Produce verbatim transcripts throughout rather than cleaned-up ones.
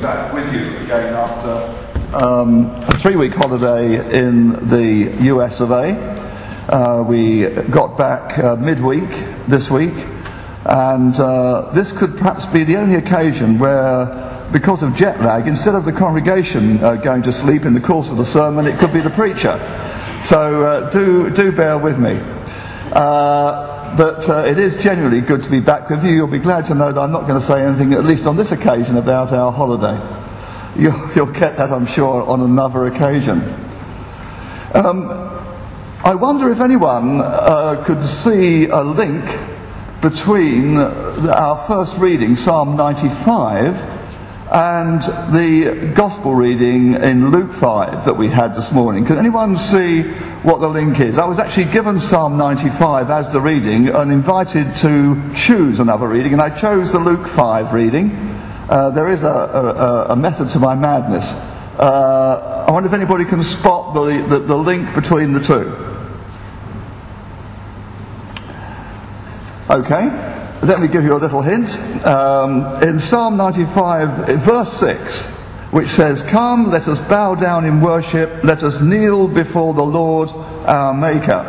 back with you again after um, a three-week holiday in the U S of A. Uh, we got back uh, midweek this week, and uh, this could perhaps be the only occasion where, because of jet lag, instead of the congregation uh, going to sleep in the course of the sermon, it could be the preacher. So uh, do do bear with me. Uh, But uh, it is genuinely good to be back with you. You'll be glad to know that I'm not going to say anything, at least on this occasion, about our holiday. You'll, you'll get that, I'm sure, on another occasion. Um, I wonder if anyone uh, could see a link between our first reading, Psalm ninety-five, and the Gospel reading in Luke five that we had this morning. Can anyone see what the link is? I was actually given Psalm ninety-five as the reading and invited to choose another reading, and I chose the Luke five reading. Uh, there is a, a, a method to my madness. Uh, I wonder if anybody can spot the, the, the link between the two. Okay. Let me give you a little hint. Um, in Psalm ninety-five, verse six, which says, "Come, let us bow down in worship, let us kneel before the Lord our Maker."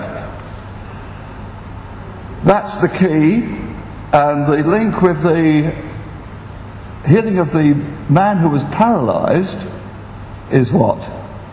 That's the key, and the link with the healing of the man who was paralysed is what?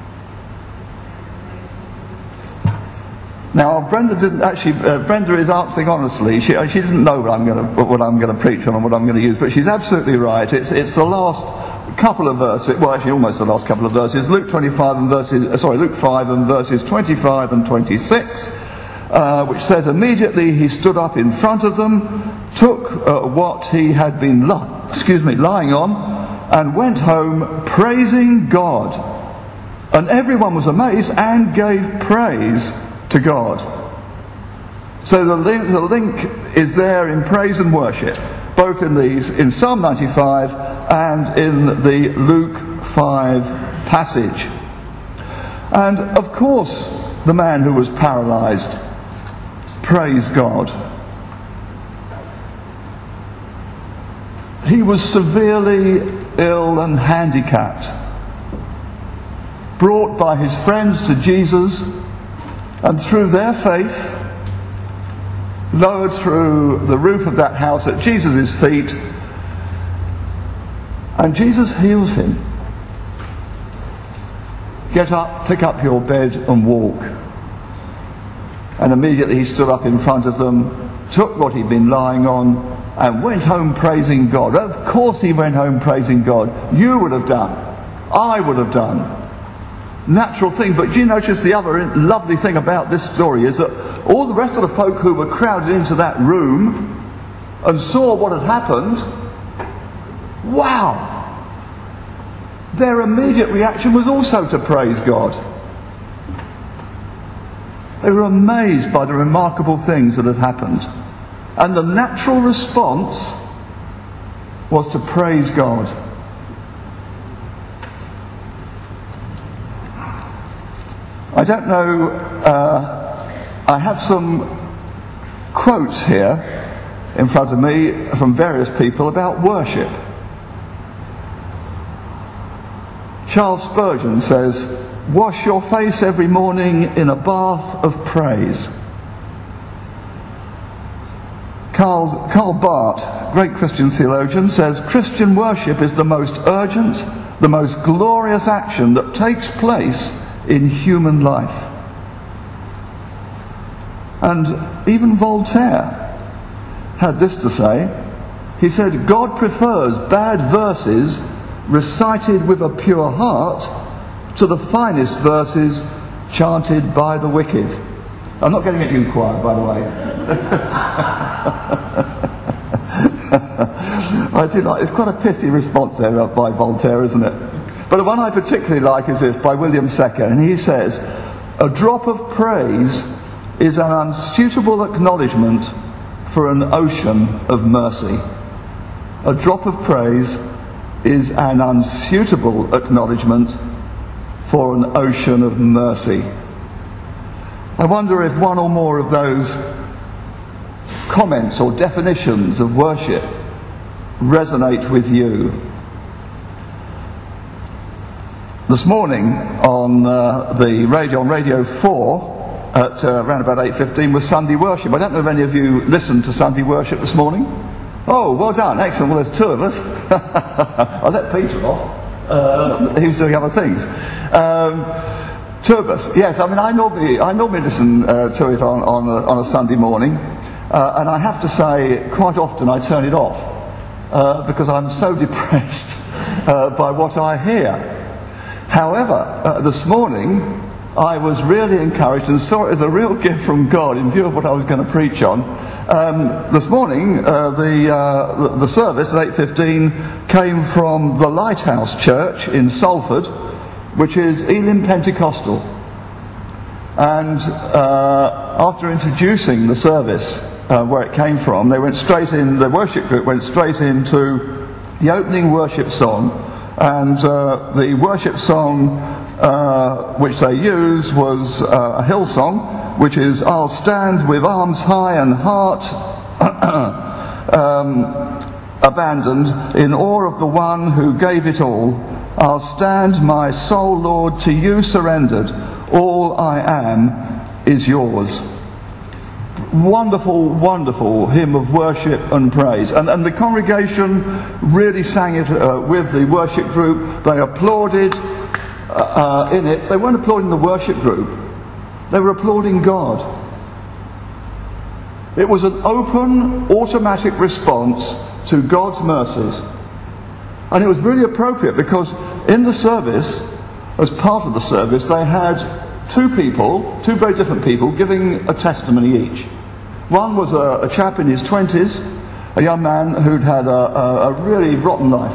Now, Brenda didn't actually. Uh, Brenda is answering honestly. She she doesn't know what I'm going to what I'm going to preach on and what I'm going to use, but she's absolutely right. It's it's the last couple of verses. Well, actually, almost the last couple of verses. Luke twenty-five and verses. Uh, sorry, Luke five and verses twenty-five and twenty-six, uh, which says, "Immediately he stood up in front of them, took uh, what he had been li- excuse me lying on, and went home praising God. And everyone was amazed and gave praise to God." So the link, the link is there in praise and worship, both in these, in Psalm ninety-five and in the Luke five passage. And of course, the man who was paralysed praised God. He was severely ill and handicapped, brought by his friends to Jesus, and through their faith, lowered through the roof of that house at Jesus' feet, and Jesus heals him. "Get up, pick up your bed and walk." And immediately he stood up in front of them, took what he'd been lying on, and went home praising God. Of course he went home praising God. You would have done. I would have done. Natural thing. But do you notice the other lovely thing about this story is that all the rest of the folk who were crowded into that room and saw what had happened, wow, their immediate reaction was also to praise God. They were amazed by the remarkable things that had happened, and the natural response was to praise God. I don't know, uh, I have some quotes here in front of me from various people about worship. Charles Spurgeon says, "Wash your face every morning in a bath of praise." Karl, Karl Barth, great Christian theologian, says, "Christian worship is the most urgent, the most glorious action that takes place in human life." And even Voltaire had this to say. He said, "God prefers bad verses recited with a pure heart to the finest verses chanted by the wicked." I'm not getting at you, choir, by the way. I do like, it's quite a pithy response there by Voltaire, isn't it? But the one I particularly like is this, by William Secker, and he says, "A drop of praise is an unsuitable acknowledgement for an ocean of mercy." A drop of praise is an unsuitable acknowledgement for an ocean of mercy. I wonder if one or more of those comments or definitions of worship resonate with you. this morning on uh, the radio, on Radio four, at uh, around about eight fifteen, was Sunday worship. I don't know if any of you listened to Sunday worship this morning. Oh, well done, excellent. Well, there's two of us. I let Peter off. Uh, he was doing other things. Um, two of us. Yes, I mean, I normally I normally listen uh, to it on on a, on a Sunday morning, uh, and I have to say, quite often I turn it off uh, because I'm so depressed uh, by what I hear. However, uh, this morning I was really encouraged and saw it as a real gift from God in view of what I was going to preach on. Um, this morning, uh, the, uh, the service at eight fifteen came from the Lighthouse Church in Salford, which is Elim Pentecostal. And uh, after introducing the service, uh, where it came from, they went straight in, the worship group went straight into the opening worship song. And uh, the worship song Uh, which they used was uh, a Hillsong, which is "I'll stand with arms high and heart um, abandoned in awe of the one who gave it all. I'll stand, my soul, Lord, to you surrendered. All I am is yours." Wonderful, wonderful hymn of worship and praise. And, and the congregation really sang it uh, with the worship group. They applauded Uh, in it. They weren't applauding the worship group, they were applauding God. It was an open, automatic response to God's mercies, and it was really appropriate because in the service, as part of the service, they had two people, two very different people, giving a testimony each. One was a, a chap in his twenties, a young man who'd had a, a, a really rotten life.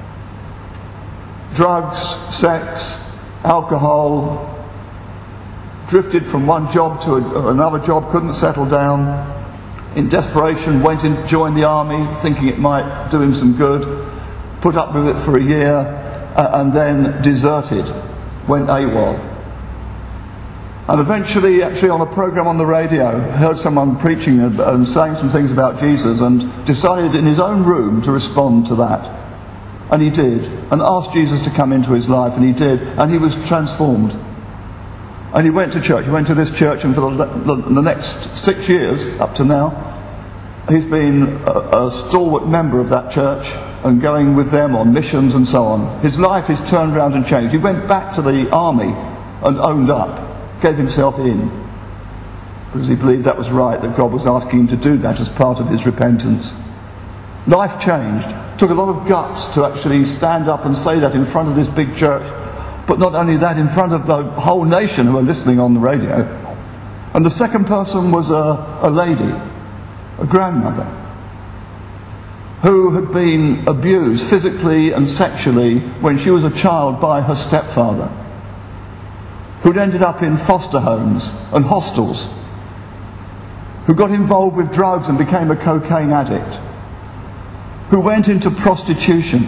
Drugs, sex, alcohol, drifted from one job to a, another job, couldn't settle down. In desperation, went in to join the army, thinking it might do him some good. Put up with it for a year, uh, and then deserted, went AWOL. And eventually, actually on a program on the radio, heard someone preaching and, and saying some things about Jesus, and decided in his own room to respond to that. And he did, and asked Jesus to come into his life, and he did, and he was transformed. And he went to church, he went to this church, and for the, the, the next six years, up to now, he's been a, a stalwart member of that church, and going with them on missions and so on. His life is turned around and changed. He went back to the army and owned up, gave himself in, because he believed that was right, that God was asking him to do that as part of his repentance. Life changed. Took a lot of guts to actually stand up and say that in front of this big church, but not only that, in front of the whole nation who are listening on the radio. And the second person was a, a lady, a grandmother, who had been abused physically and sexually when she was a child by her stepfather, who'd ended up in foster homes and hostels, who got involved with drugs and became a cocaine addict, who went into prostitution,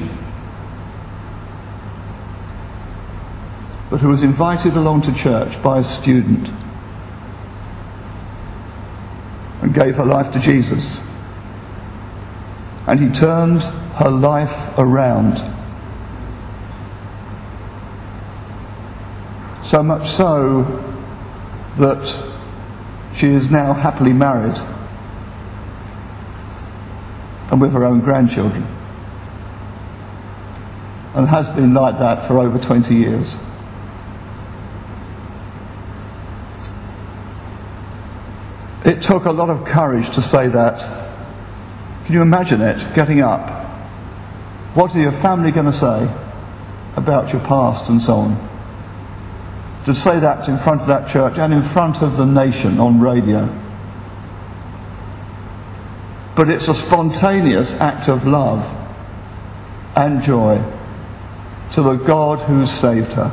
but who was invited along to church by a student and gave her life to Jesus. And he turned her life around. So much so that she is now happily married and with her own grandchildren, and has been like that for over twenty years. It took a lot of courage to say that. Can you imagine it, getting up? What are your family going to say about your past and so on? To say that in front of that church and in front of the nation on radio. But it's a spontaneous act of love and joy to the God who saved her.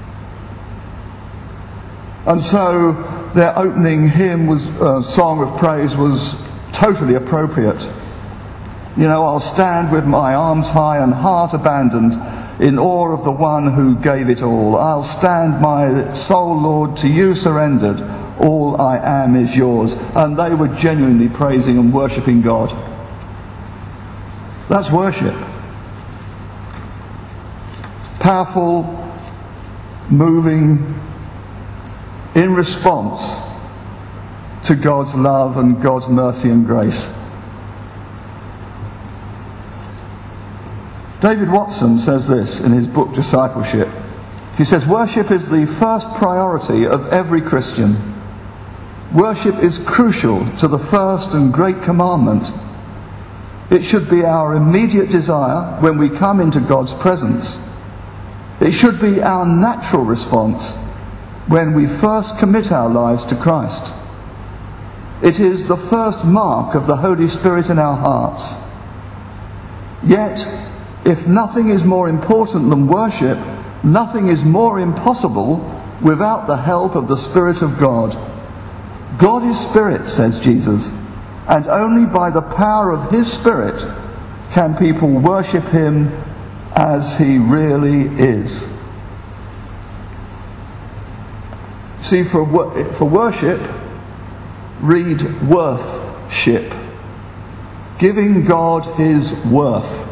And so their opening hymn was uh, song of praise was totally appropriate. You know, I'll stand with my arms high and heart abandoned in awe of the one who gave it all. I'll stand, my soul, Lord, to you surrendered. All I am is yours. And they were genuinely praising and worshipping God. That's worship. Powerful, moving in response to God's love and God's mercy and grace. David Watson says this in his book Discipleship. He says, worship is the first priority of every Christian. Worship is crucial to the first and great commandment. It should be our immediate desire when we come into God's presence. It should be our natural response when we first commit our lives to Christ. It is the first mark of the Holy Spirit in our hearts. Yet, if nothing is more important than worship, nothing is more impossible without the help of the Spirit of God. God is Spirit, says Jesus, and only by the power of His Spirit can people worship Him as He really is. See, for, for worship, read worthship. Giving God His worth.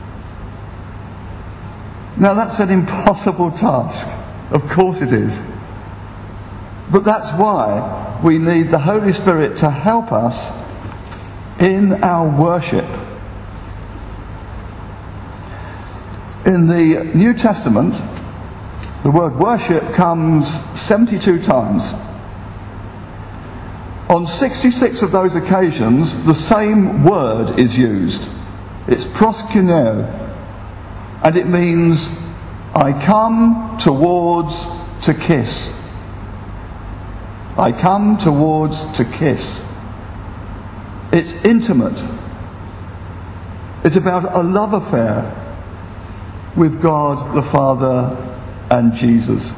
Now that's an impossible task. Of course it is. But that's why we need the Holy Spirit to help us in our worship. In the New Testament, the word worship comes seventy-two times. On sixty-six of those occasions, the same word is used. It's proskuneo. And it means, I come towards to kiss. I come towards to kiss. It's intimate. It's about a love affair with God the Father and Jesus.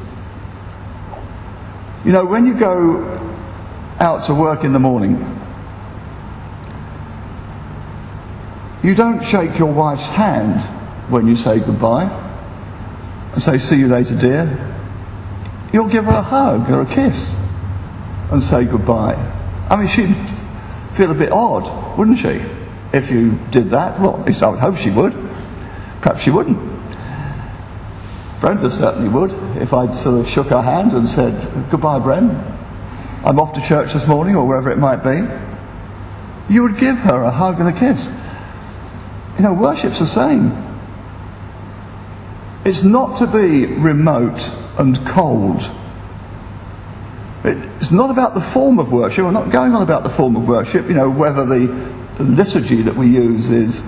You know, when you go out to work in the morning, you don't shake your wife's hand when you say goodbye and say, see you later, dear. You'll give her a hug or a kiss and say goodbye. I mean, she'd feel a bit odd, wouldn't she, if you did that? Well, at least I would hope she would. Perhaps she wouldn't. Brenda certainly would, if I'd sort of shook her hand and said, goodbye, Bren, I'm off to church this morning, or wherever it might be. You would give her a hug and a kiss. You know, worship's the same. It's not to be remote and cold. It's not about the form of worship. We're not going on about the form of worship, you know, whether the liturgy that we use is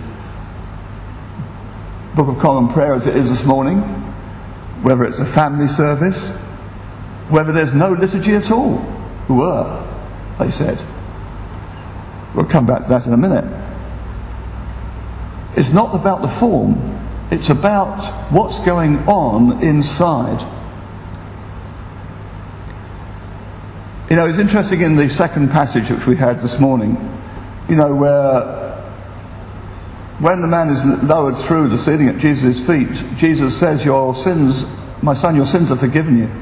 Book of Common Prayer as it is this morning, whether it's a family service, whether there's no liturgy at all. Were, they said. We'll come back to that in a minute. It's not about the form. It's about what's going on inside. You know, it's interesting in the second passage which we had this morning, you know, where when the man is lowered through the ceiling at Jesus' feet, Jesus says, your sins, my son, your sins are forgiven you.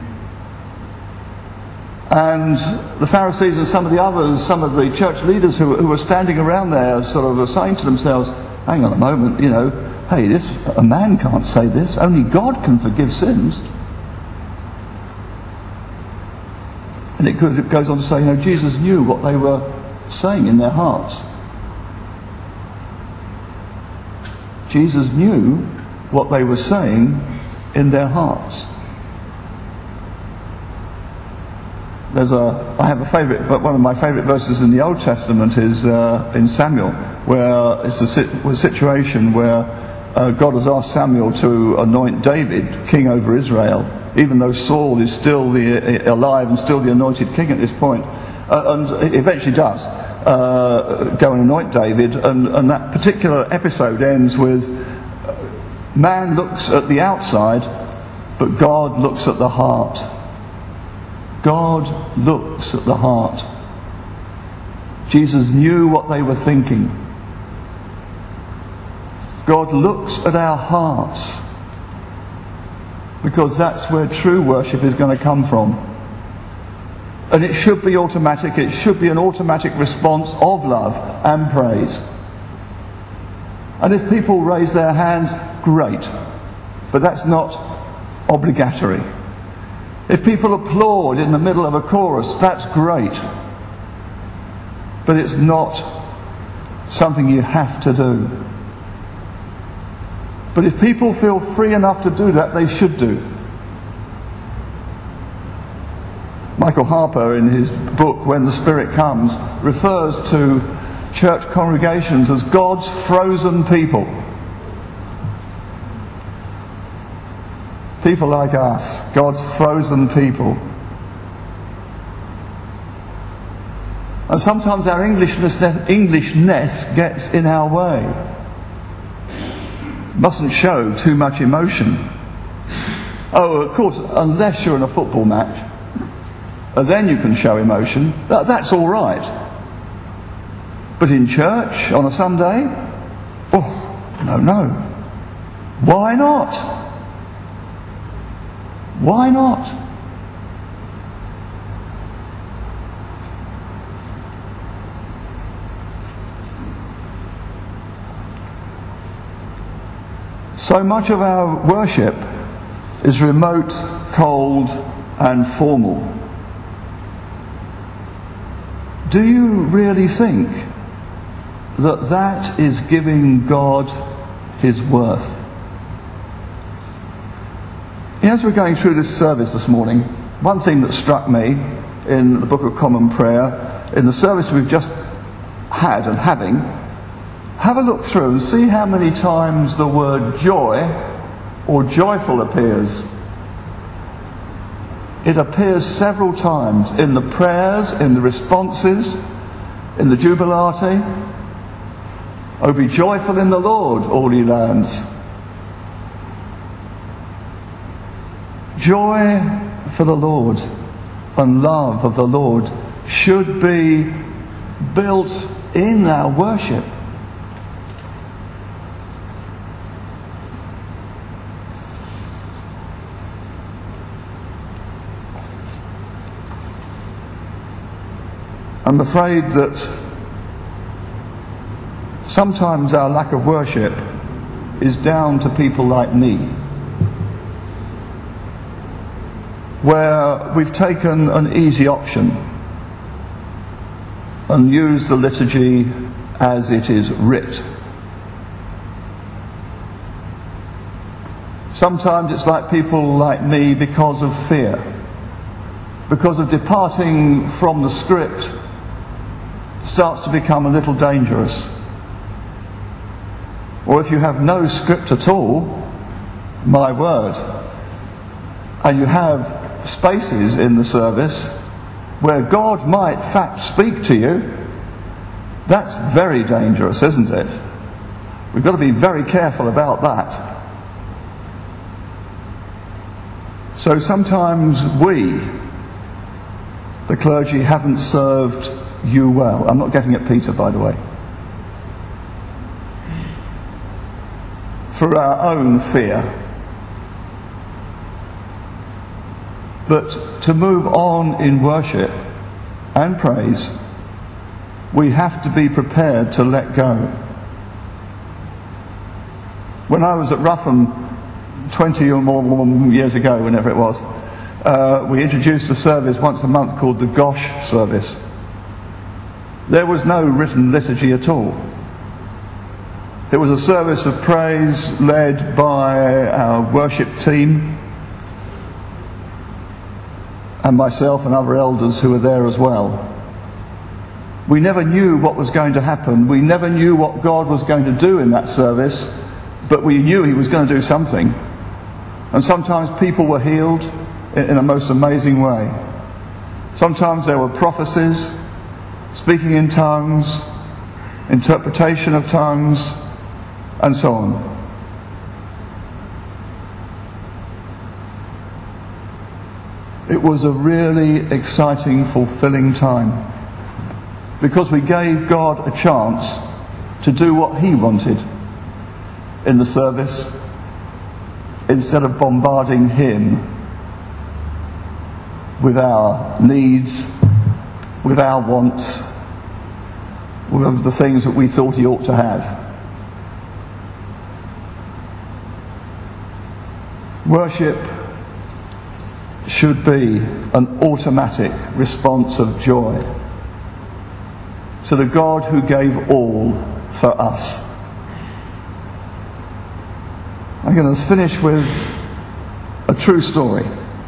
And the Pharisees and some of the others, some of the church leaders who, who were standing around there sort of were saying to themselves, hang on a moment, you know, hey, this a man can't say this. Only God can forgive sins. And it, could, it goes on to say, you know, Jesus knew what they were saying in their hearts. Jesus knew what they were saying in their hearts. There's a, I have a favourite, but one of my favourite verses in the Old Testament is uh, in Samuel, where it's a, a situation where uh, God has asked Samuel to anoint David king over Israel, even though Saul is still the, uh, alive and still the anointed king at this point, uh, and eventually does uh, go and anoint David, and, and that particular episode ends with man looks at the outside, but God looks at the heart. God looks at the heart. Jesus knew what they were thinking. God looks at our hearts, because that's where true worship is going to come from. And it should be automatic. It should be an automatic response of love and praise. And if people raise their hands, great. But that's not obligatory. If people applaud in the middle of a chorus, that's great. But it's not something you have to do. But if people feel free enough to do that, they should do. Michael Harper, in his book When the Spirit Comes, refers to church congregations as God's frozen people. People like us, God's frozen people. And sometimes our Englishness, Englishness gets in our way. Mustn't show too much emotion. Oh, of course, unless you're in a football match, and then you can show emotion. That, that's all right. But in church on a Sunday, oh, no, no. Why not? Why not? So much of our worship is remote, cold, and formal. Do you really think that that is giving God his worth? As we're going through this service this morning, one thing that struck me in the Book of Common Prayer, in the service we've just had and having, have a look through and see how many times the word joy or joyful appears. It appears several times in the prayers, in the responses, in the jubilate. Oh, be joyful in the Lord, all ye lands. Joy for the Lord and love of the Lord should be built in our worship. I'm afraid that sometimes our lack of worship is down to people like me, where we've taken an easy option and used the liturgy as it is writ. Sometimes it's like people like me because of fear, because of departing from the script starts to become a little dangerous. Or if you have no script at all, my word, and you have spaces in the service where God might in fact speak to you, that's very dangerous, isn't it? We've got to be very careful about that. So sometimes we, the clergy, haven't served you well. I'm not getting at Peter, by the way. For our own fear. But to move on in worship and praise, we have to be prepared to let go. When I was at Rougham twenty or more years ago, whenever it was, uh, we introduced a service once a month called the Gosh service. There was no written liturgy at all. It was a service of praise led by our worship team and myself and other elders who were there as well. We never knew what was going to happen. We never knew what God was going to do in that service, but we knew he was going to do something. And sometimes people were healed in a most amazing way. Sometimes there were prophecies, speaking in tongues, interpretation of tongues, and so on. It was a really exciting, fulfilling time, because we gave God a chance to do what he wanted in the service, instead of bombarding him with our needs, with our wants, with the things that we thought he ought to have. Worship should be an automatic response of joy to the God who gave all for us. I'm going to finish with a true story.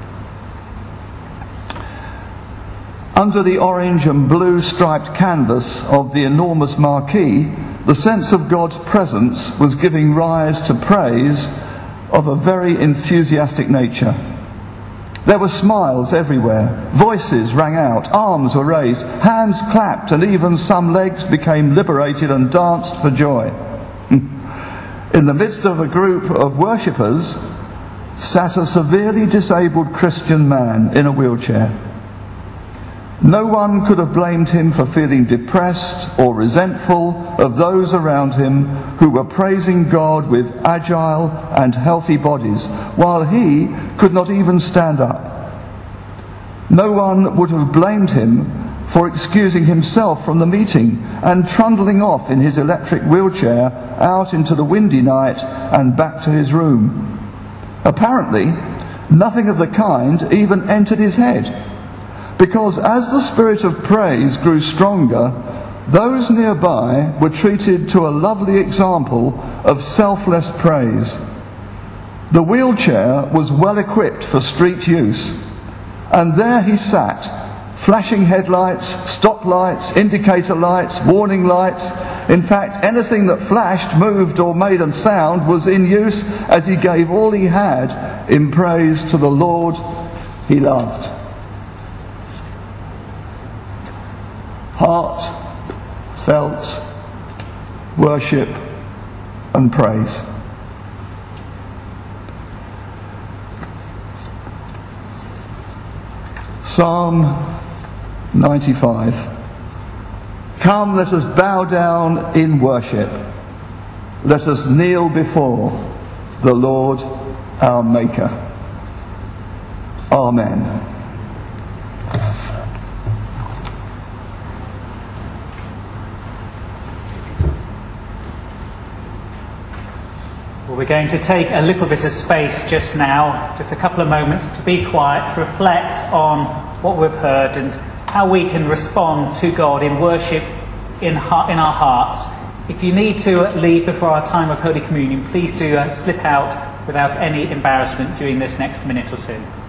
Under the orange and blue striped canvas of the enormous marquee, the sense of God's presence was giving rise to praise of a very enthusiastic nature. There were smiles everywhere, voices rang out, arms were raised, hands clapped, and even some legs became liberated and danced for joy. In the midst of a group of worshippers sat a severely disabled Christian man in a wheelchair. No one could have blamed him for feeling depressed or resentful of those around him who were praising God with agile and healthy bodies, while he could not even stand up. No one would have blamed him for excusing himself from the meeting and trundling off in his electric wheelchair out into the windy night and back to his room. Apparently, nothing of the kind even entered his head, because as the spirit of praise grew stronger, those nearby were treated to a lovely example of selfless praise. The wheelchair was well equipped for street use, and there he sat, flashing headlights, stop lights, indicator lights, warning lights. In fact, anything that flashed, moved or made a sound was in use as he gave all he had in praise to the Lord he loved. Heartfelt worship and praise. Psalm ninety-five. Come, let us bow down in worship. Let us kneel before the Lord our Maker. Amen. Well, we're going to take a little bit of space just now, just a couple of moments to be quiet, to reflect on what we've heard and how we can respond to God in worship in, heart, in our hearts. If you need to leave before our time of Holy Communion, please do uh, slip out without any embarrassment during this next minute or two.